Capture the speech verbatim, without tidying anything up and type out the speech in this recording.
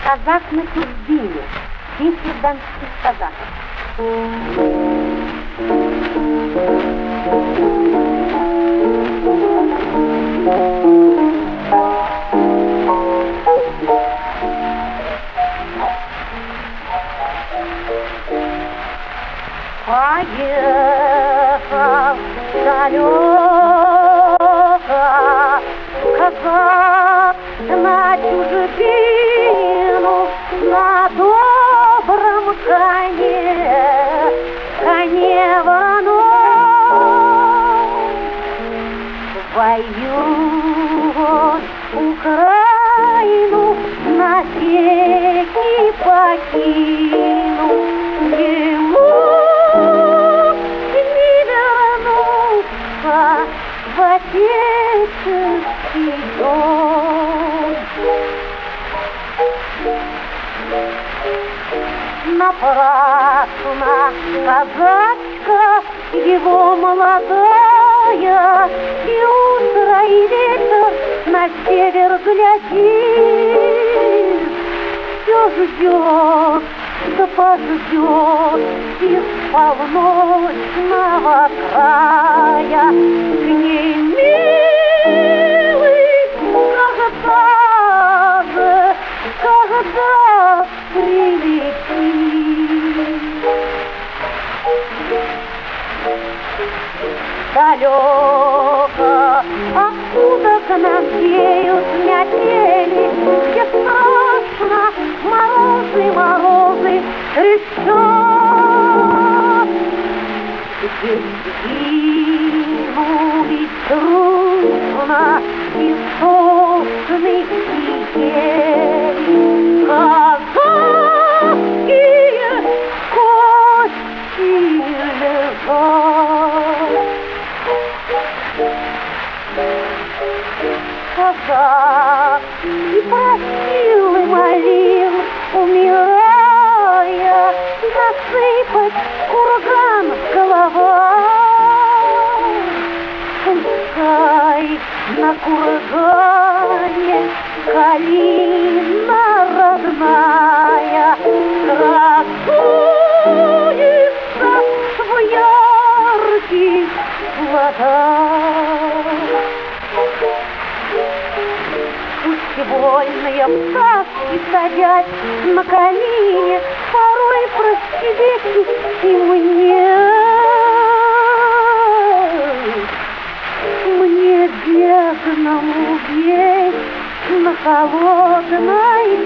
Казак на чужбине. Песня донских казаков. Поехал далеко казак на чужбину на добром коне, коне вороном. Воюет Украину, навеки покинул. Ему не вернуться в отеческий дом. Напрасно казачка его молодая, и утро, и вечер на север глядит, все ждет, да подождет из полночного края. К ней милый, когда же, когда прилетит. Далеко оттуда к нам веют метели, где страшно морозы, морозы трещат. Здесь гинули трудно и сосны, и ели. Казацкие кости лежат. Казак и просил, и молил, умирая, насыпать курган с голова. Пускай на кургане калина родная красуется в ярких плодах. Пусть вольные пташки садят на колени, порой простите и мне, мне бедному весь на холодной